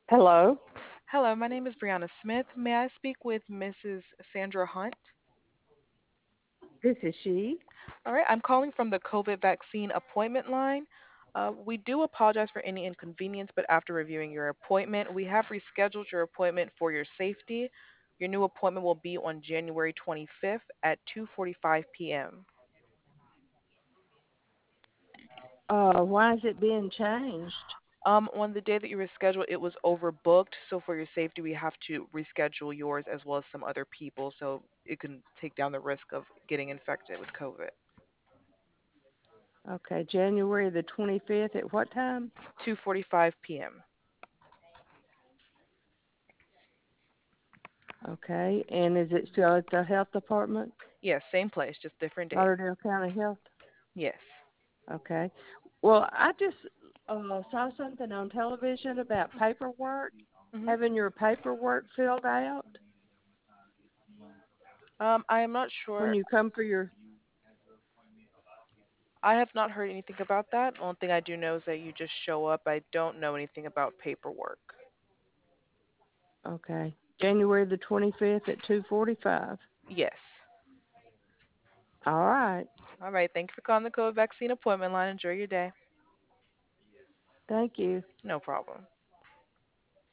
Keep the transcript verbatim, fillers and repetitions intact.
Hello, Hello, my name is Brianna Smith. May I speak with Missus Sandra Hunt? this is she. All right, I'm calling from the COVID vaccine appointment line. Uh, we do apologize for any inconvenience, but after reviewing your appointment, we have rescheduled your appointment for your safety. Your new appointment will be on January twenty-fifth at two forty-five p m. Uh, why is it being changed? Um, on the day that you rescheduled, it was overbooked, so for your safety, we have to reschedule yours as well as some other people, so it can take down the risk of getting infected with COVID. Okay, January the twenty-fifth at what time? two forty-five p m. Okay, and is it still at the health department, Yes, same place, just different date. Lauderdale County Health? Yes. Okay. Well, I just uh, saw something on television about paperwork, hmm having your paperwork filled out Um, I am not when sure. you come for your. I have not heard anything about that. Only thing I do know is that you just show up. I don't know anything about paperwork. Okay, January the twenty-fifth at two forty-five. Yes. All right. All right. Thank you for calling the COVID vaccine appointment line. Enjoy your day. Thank you. No problem.